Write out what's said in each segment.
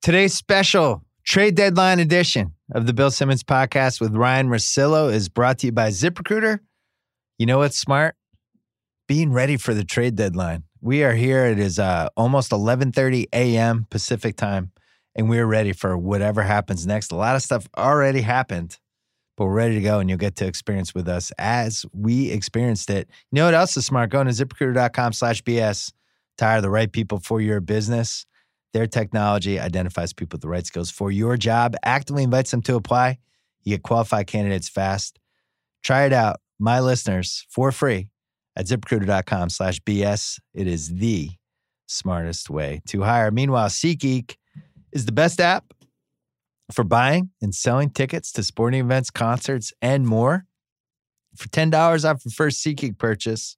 Today's special trade deadline edition of the Bill Simmons podcast with Ryan Russillo is brought to you by ZipRecruiter. You know what's smart? Being ready for the trade deadline. We are here. It is almost 11:30 a.m. Pacific time, and we're ready for whatever happens next. A lot of stuff already happened, but we're ready to go, and you'll get to experience with us as we experienced it. You know what else is smart? Going to ZipRecruiter.com/BS to hire the right people for your business. Their technology identifies people with the right skills for your job, actively invites them to apply. You get qualified candidates fast. Try it out, my listeners, for free at ZipRecruiter.com/BS. It is the smartest way to hire. Meanwhile, SeatGeek is the best app for buying and selling tickets to sporting events, concerts, and more. For $10 off your first SeatGeek purchase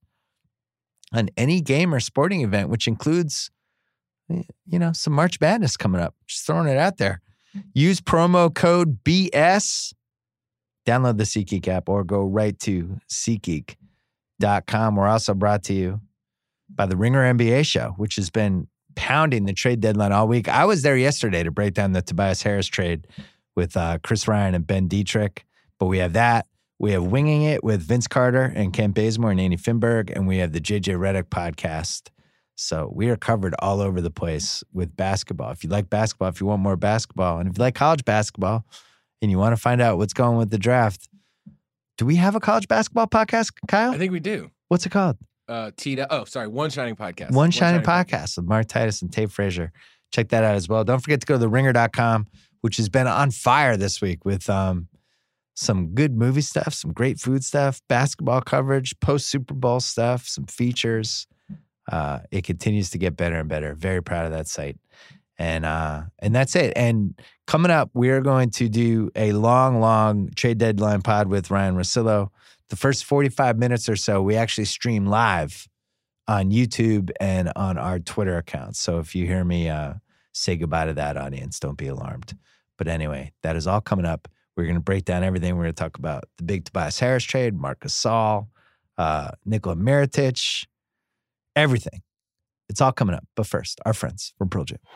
on any game or sporting event, which includes, you know, some March Madness coming up. Just throwing it out there. Use promo code BS. Download the SeatGeek app or go right to SeatGeek.com. We're also brought to you by the Ringer NBA show, which has been pounding the trade deadline all week. I was there yesterday to break down the Tobias Harris trade with Chris Ryan and Ben Dietrich. But we have that. We have Winging It with Vince Carter and Ken Bazemore and Andy Finberg. And we have the JJ Redick podcast. So we are covered all over the place with basketball. If you like basketball, if you want more basketball, and if you like college basketball and you want to find out what's going with the draft, do we have a college basketball podcast, Kyle? I think we do. What's it called? One Shining Podcast. One Shining Podcast with Mark Titus and Tate Frazier. Check that out as well. Don't forget to go to theringer.com, which has been on fire this week with some good movie stuff, some great food stuff, basketball coverage, post-Super Bowl stuff, some features. It continues to get better and better. Very proud of that site. And that's it. And coming up, we are going to do a long trade deadline pod with Ryan Russillo. The first 45 minutes or so, we actually stream live on YouTube and on our Twitter accounts. So if you hear me say goodbye to that audience, don't be alarmed. But anyway, that is all coming up. We're going to break down everything. We're going to talk about the big Tobias Harris trade, Marc Gasol, Nikola Mirotic, everything. It's all coming up. But first, our friends from Pearl Jam.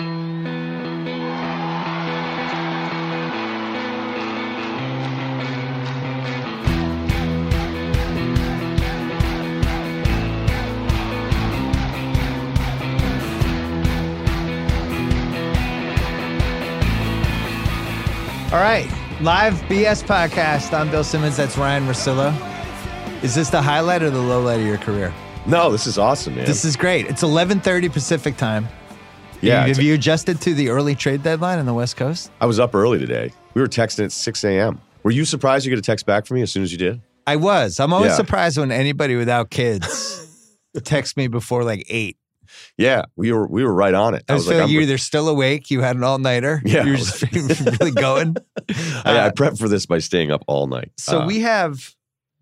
All right. Live BS podcast. I'm Bill Simmons. That's Ryan Russillo. Is this the highlight or the low light of your career? No, this is awesome, man. This is great. It's 11:30 Pacific time. Yeah. Have you adjusted to the early trade deadline on the West Coast? I was up early today. We were texting at 6 a.m. Were you surprised you get a text back from me as soon as you did? I was. I'm always surprised when anybody without kids texts me before like 8. Yeah, we were right on it. I was feeling like you're either still awake, you had an all-nighter, you were just really going. I prepped for this by staying up all night. So we have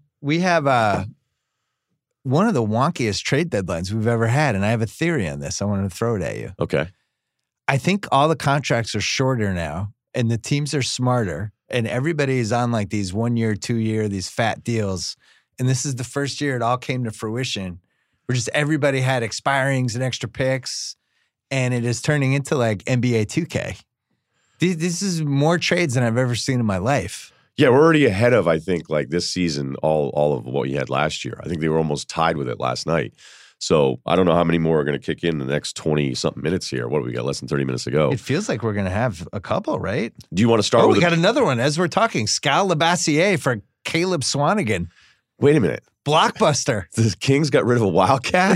one of the wonkiest trade deadlines we've ever had, and I have a theory on this. I wanted to throw it at you. Okay. I think all the contracts are shorter now, and the teams are smarter, and everybody is on like these 1 year, 2 year, these fat deals, and this is the first year it all came to fruition. Where just everybody had expirings and extra picks, and it is turning into like NBA 2K. This is more trades than I've ever seen in my life. Yeah, we're already ahead of, I think, like this season, all of what you had last year. I think they were almost tied with it last night. So I don't know how many more are going to kick in the next 20-something minutes here. What do we got? Less than 30 minutes to go. It feels like we're going to have a couple, right? Do you want to start with we got another one as we're talking. Skal Labissiere for Caleb Swanigan. Wait a minute. Blockbuster. The Kings got rid of a Wildcat?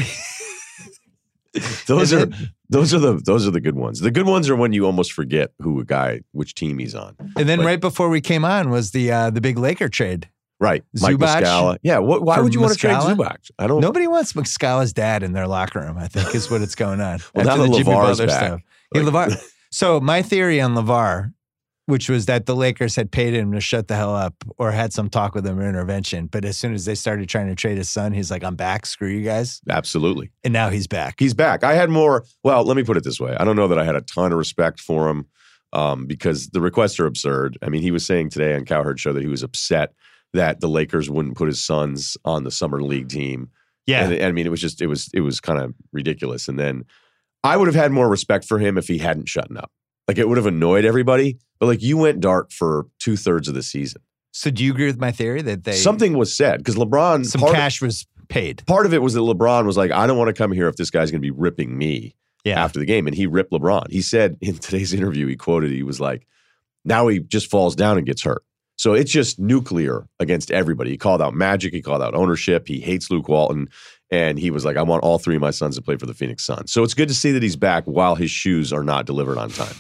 Those are the good ones. The good ones are when you almost forget which team he's on. And then right before we came on was the big Laker trade. Right. Mike Zubac. Muscala. Yeah. Why would you want to trade Zubac? Nobody wants Muscala's dad in their locker room, I think, is what it's going on. Well, now the LeVar's back. Yeah, LeVar. So my theory on LeVar, which was that the Lakers had paid him to shut the hell up or had some talk with him or intervention. But as soon as they started trying to trade his son, he's like, I'm back. Screw you guys. Absolutely. And now he's back. He's back. I had more, well, let me put it this way. I don't know that I had a ton of respect for him because the requests are absurd. I mean, he was saying today on Cowherd Show that he was upset that the Lakers wouldn't put his sons on the summer league team. Yeah. And I mean, it was kind of ridiculous. And then I would have had more respect for him if he hadn't shut up. Like it would have annoyed everybody. But like you went dark for 2/3 of the season. So do you agree with my theory that Something was said because LeBron. Some cash was paid. Part of it was that LeBron was like, I don't want to come here if this guy's going to be ripping me after the game. And he ripped LeBron. He said in today's interview, he was like, now he just falls down and gets hurt. So it's just nuclear against everybody. He called out Magic. He called out ownership. He hates Luke Walton. And he was like, I want all three of my sons to play for the Phoenix Suns. So it's good to see that he's back while his shoes are not delivered on time.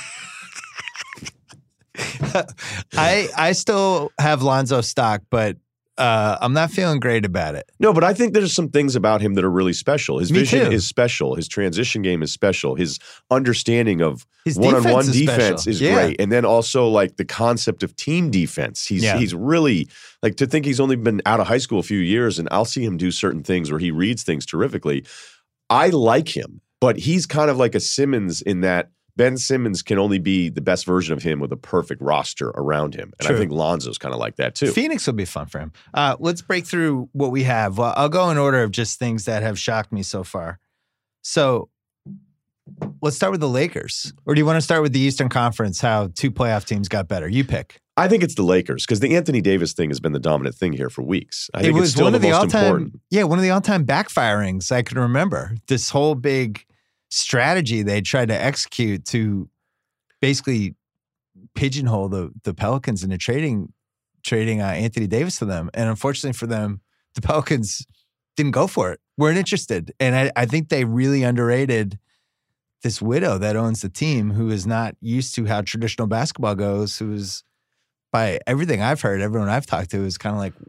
I still have Lonzo stock, but I'm not feeling great about it. No, but I think there's some things about him that are really special. His vision is special. His transition game is special. His understanding of his one-on-one defense is great. And then also like the concept of team defense. He's really like to think he's only been out of high school a few years and I'll see him do certain things where he reads things terrifically. I like him, but he's kind of like a Simmons in that Ben Simmons can only be the best version of him with a perfect roster around him. And I think Lonzo's kind of like that too. Phoenix will be fun for him. Let's break through what we have. Well, I'll go in order of just things that have shocked me so far. So let's start with the Lakers. Or do you want to start with the Eastern Conference, how two playoff teams got better? You pick. I think it's the Lakers because the Anthony Davis thing has been the dominant thing here for weeks. I think it's still one of the most important. Yeah, one of the all-time backfirings I can remember. This whole big strategy they tried to execute to basically pigeonhole the Pelicans into trading Anthony Davis to them. And unfortunately for them, the Pelicans didn't go for it. Weren't interested. And I think they really underrated this widow that owns the team who is not used to how traditional basketball goes, who is, by everything I've heard, everyone I've talked to is kind of like,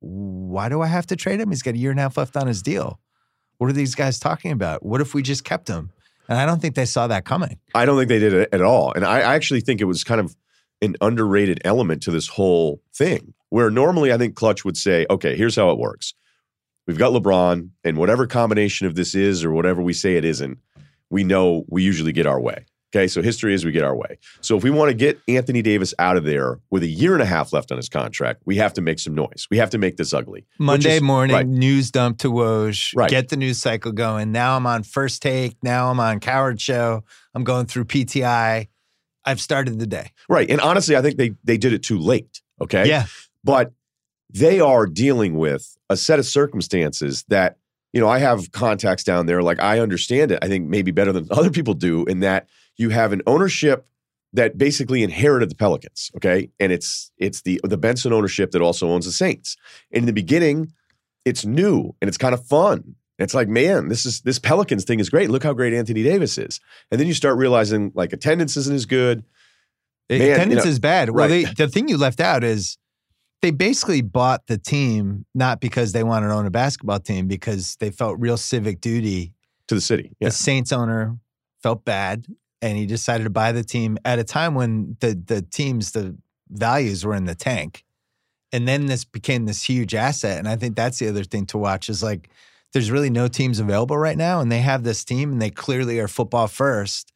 why do I have to trade him? He's got a year and a half left on his deal. What are these guys talking about? What if we just kept him? And I don't think they saw that coming. I don't think they did it at all. And I actually think it was kind of an underrated element to this whole thing, where normally I think Clutch would say, okay, here's how it works. We've got LeBron, and whatever combination of this is or whatever we say it isn't, we know we usually get our way. Okay, so history is we get our way. So if we want to get Anthony Davis out of there with a year and a half left on his contract, we have to make some noise. We have to make this ugly. Monday morning, news dump to Woj, get the news cycle going. Now I'm on First Take. Now I'm on Coward Show. I'm going through PTI. I've started the day. Right, and honestly, I think they did it too late, okay? Yeah. But they are dealing with a set of circumstances that, you know, I have contacts down there. Like, I understand it, I think maybe better than other people do, in that you have an ownership that basically inherited the Pelicans, okay? And it's the Benson ownership that also owns the Saints. And in the beginning, it's new and it's kind of fun. It's like, man, this Pelicans thing is great. Look how great Anthony Davis is. And then you start realizing like attendance isn't as good. Attendance is bad. Well, the thing you left out is they basically bought the team not because they wanted to own a basketball team, because they felt real civic duty to the city. Yeah. The Saints owner felt bad, and he decided to buy the team at a time when the values were in the tank. And then this became this huge asset. And I think that's the other thing to watch is like, there's really no teams available right now, and they have this team and they clearly are football first.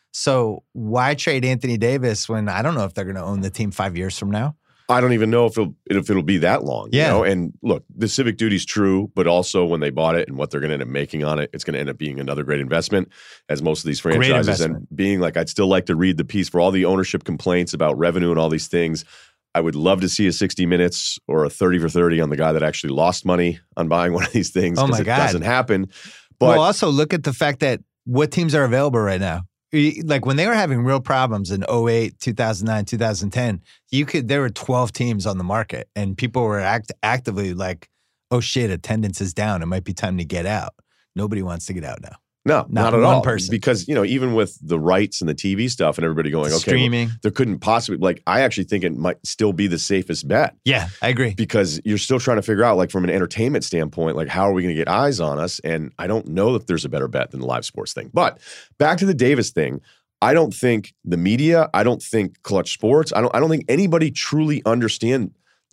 So why trade Anthony Davis when I don't know if they're going to own the team 5 years from now? I don't even know if it'll be that long. Yeah. You know? And look, the civic duty's true, but also when they bought it and what they're going to end up making on it, it's going to end up being another great investment, as most of these franchises. And being like, I'd still like to read the piece for all the ownership complaints about revenue and all these things. I would love to see a 60 Minutes or a 30 for 30 on the guy that actually lost money on buying one of these things. Oh my God. It doesn't happen. But well, also look at the fact that what teams are available right now. Like when they were having real problems in 08, 2009, 2010, there were 12 teams on the market, and people were actively like, oh shit, attendance is down. It might be time to get out. Nobody wants to get out now. No, not at all. Person. Because, you know, even with the rights and the TV stuff and everybody going, okay, streaming, there couldn't possibly, like, I actually think it might still be the safest bet. Yeah, I agree. Because you're still trying to figure out, like, from an entertainment standpoint, like, how are we going to get eyes on us? And I don't know if there's a better bet than the live sports thing. But back to the Davis thing, I don't think the media, I don't think Clutch Sports, I don't think anybody truly understood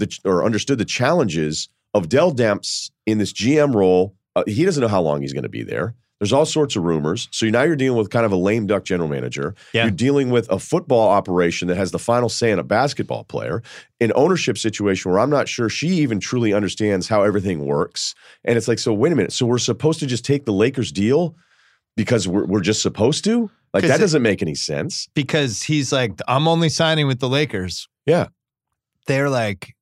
the challenges of Dell Demps in this GM role. He doesn't know how long he's going to be there. There's all sorts of rumors. So now you're dealing with kind of a lame duck general manager. Yeah. You're dealing with a football operation that has the final say on a basketball player, an ownership situation where I'm not sure she even truly understands how everything works. And it's like, so wait a minute. So we're supposed to just take the Lakers deal because we're just supposed to? Like, that doesn't make any sense. Because he's like, I'm only signing with the Lakers. Yeah. They're like,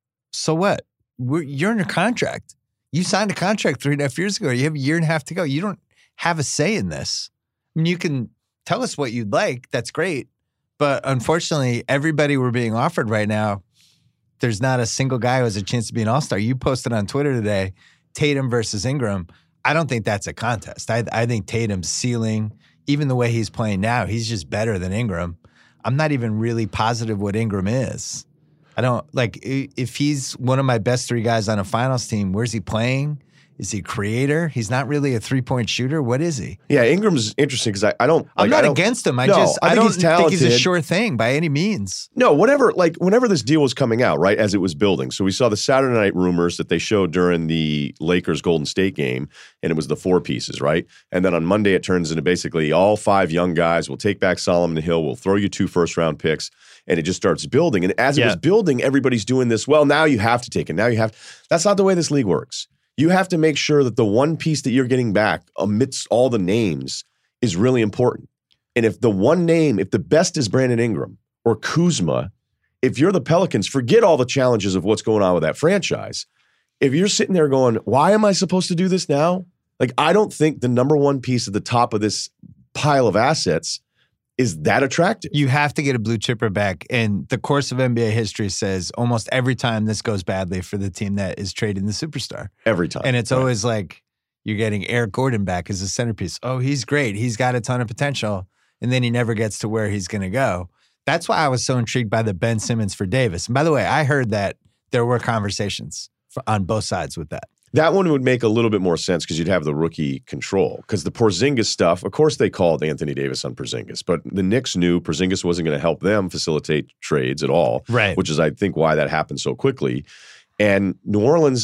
so what? You're under contract. You signed a contract 3.5 years ago. You have a year and a half to go. You don't have a say in this. I mean, you can tell us what you'd like. That's great. But unfortunately, everybody we're being offered right now, there's not a single guy who has a chance to be an all-star. You posted on Twitter today, Tatum versus Ingram. I don't think that's a contest. I think Tatum's ceiling, even the way he's playing now, he's just better than Ingram. I'm not even really positive what Ingram is. I don't, like, if he's one of my best 3 guys on a finals team, where's he playing? Is he a creator? He's not really a 3-point shooter. What is he? Yeah, Ingram's interesting because I don't. I'm not against him. I don't think he's a sure thing by any means. No, whenever this deal was coming out, right, as it was building. So we saw the Saturday night rumors that they showed during the Lakers Golden State game, and it was the 4 pieces, right? And then on Monday it turns into basically all 5 young guys. We'll take back Solomon Hill. We'll throw you 2 first-round picks, and it just starts building. And as it was building, everybody's doing this. Well, now you have to take it. That's not the way this league works. You have to make sure that the one piece that you're getting back amidst all the names is really important. And if the best is Brandon Ingram or Kuzma, if you're the Pelicans, forget all the challenges of what's going on with that franchise. If you're sitting there going, why am I supposed to do this now? Like, I don't think the number one piece at the top of this pile of assets is that attractive. You have to get a blue chipper back. And the course of NBA history says almost every time this goes badly for the team that is trading the superstar. Every time. And it's always like you're getting Eric Gordon back as a centerpiece. Oh, he's great. He's got a ton of potential. And then he never gets to where he's going to go. That's why I was so intrigued by the Ben Simmons for Davis. And by the way, I heard that there were conversations on both sides with that. That one would make a little bit more sense because you'd have the rookie control. Because the Porzingis stuff, of course they called Anthony Davis on Porzingis, but the Knicks knew Porzingis wasn't going to help them facilitate trades at all, right? Which is, I think, why that happened so quickly. And New Orleans,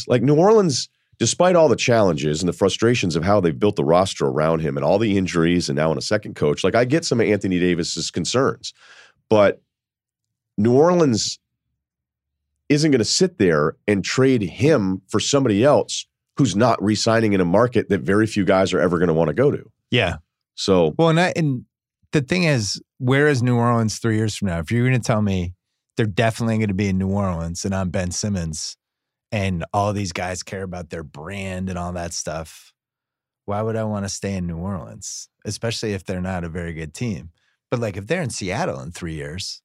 despite all the challenges and the frustrations of how they've built the roster around him and all the injuries and now in a second coach, like, I get some of Anthony Davis's concerns. But New Orleans isn't going to sit there and trade him for somebody else who's not re-signing in a market that very few guys are ever going to want to go to. Yeah. So, well, and the thing is, where is New Orleans 3 years from now? If you're going to tell me they're definitely going to be in New Orleans and I'm Ben Simmons and all these guys care about their brand and all that stuff, why would I want to stay in New Orleans? Especially if they're not a very good team. But like, if they're in Seattle in 3 years,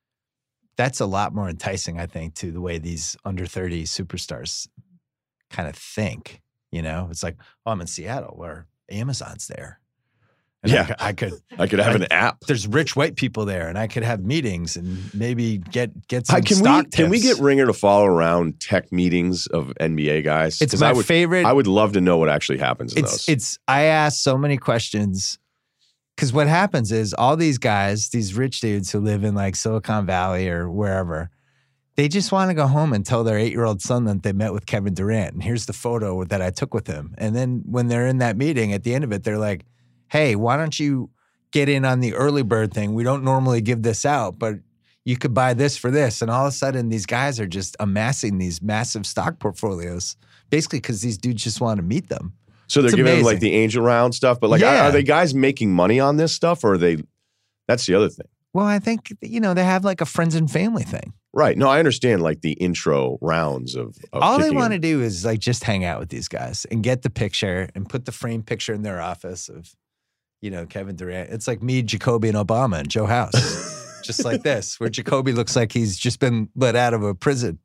that's a lot more enticing, I think, to the way these under 30 superstars kind of think. You know, it's like, oh, I'm in Seattle where Amazon's there. And yeah, I could have an app. There's rich white people there, and I could have meetings and maybe get some stock tips. Can we get Ringer to follow around tech meetings of NBA guys? It's my favorite. I would love to know what actually happens in those. I ask so many questions. Because what happens is all these guys, these rich dudes who live in like Silicon Valley or wherever, they just want to go home and tell their 8-year-old son that they met with Kevin Durant. And here's the photo that I took with him. And then when they're in that meeting, at the end of it, they're like, hey, why don't you get in on the early bird thing? We don't normally give this out, but you could buy this for this. And all of a sudden, these guys are just amassing these massive stock portfolios, basically because these dudes just want to meet them. So they're giving them like the angel round stuff, but like, are they guys making money on this stuff, or are they? That's the other thing. Well, I think, they have like a friends and family thing. Right. No, I understand like the intro rounds of all they want to do is like just hang out with these guys and get the picture and put the framed picture in their office of, Kevin Durant. It's like me, Jacoby, and Obama and Joe House. Just like this, where Jacoby looks like he's just been let out of a prison.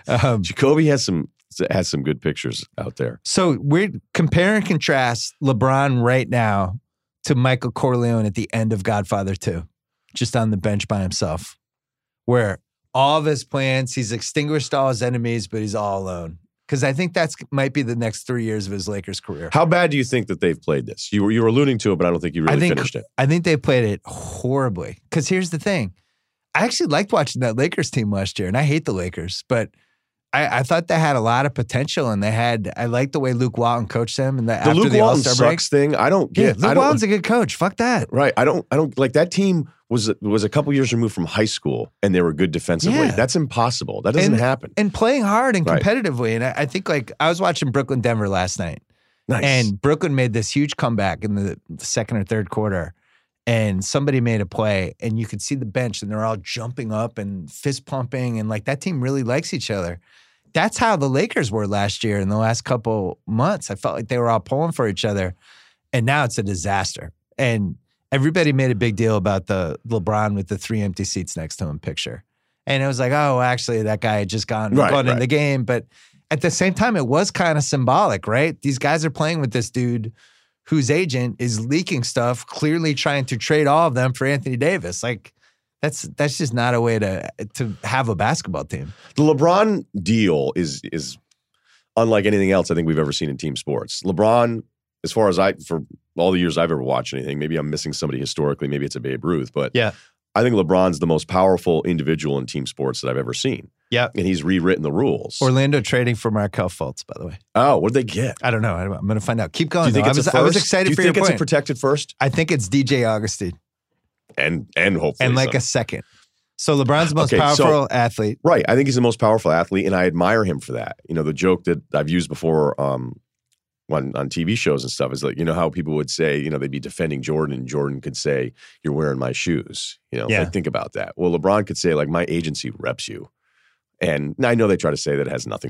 Jacoby has some good pictures out there. So we compare and contrast LeBron right now to Michael Corleone at the end of Godfather 2, just on the bench by himself, where all of his plans, he's extinguished all his enemies, but he's all alone. Because I think might be the next 3 years of his Lakers career. How bad do you think that they've played this? You were alluding to it, but I don't think you really finished it. I think they played it horribly. Because here's the thing. I actually liked watching that Lakers team last year, and I hate the Lakers, but I thought they had a lot of potential, and I liked the way Luke Walton coached them. And after Luke the Walton All-Star break thing, I don't get. Luke Walton's a good coach. Fuck that. Right. I don't like that team was a couple years removed from high school, and they were good defensively. Yeah. That's impossible. That doesn't happen. And playing hard and competitively. And I think like I was watching Brooklyn-Denver last night. Nice. And Brooklyn made this huge comeback in the second or third quarter. and somebody made a play, and you could see the bench, and they're all jumping up and fist pumping, and like that team really likes each other. That's how the Lakers were last year in the last couple months. I felt like they were all pulling for each other, and now it's a disaster. And everybody made a big deal about the LeBron with the 3 empty seats next to him picture. And it was like, oh, actually, that guy had just gone in the game. But at the same time, it was kind of symbolic, right? These guys are playing with this dude whose agent is leaking stuff, clearly trying to trade all of them for Anthony Davis. Like, that's just not a way to have a basketball team. The LeBron deal is unlike anything else I think we've ever seen in team sports. LeBron, as far as for all the years I've ever watched anything, maybe I'm missing somebody historically, maybe it's a Babe Ruth, but yeah. I think LeBron's the most powerful individual in team sports that I've ever seen. Yeah. And he's rewritten the rules. Orlando trading for Markelle Fultz, by the way. Oh, what did they get? I don't know. I'm going to find out. Keep going. Do you think I was excited for your point. Do you think it's a protected first? I think it's DJ Augustine. And hopefully and like a second. So LeBron's the most powerful athlete. Right. I think he's the most powerful athlete, and I admire him for that. You know, the joke that I've used before on TV shows and stuff is like, you know how people would say, you know, they'd be defending Jordan, and Jordan could say, "You're wearing my shoes." You know, like, think about that. Well, LeBron could say, like, my agency reps you. And I know they try to say that it has nothing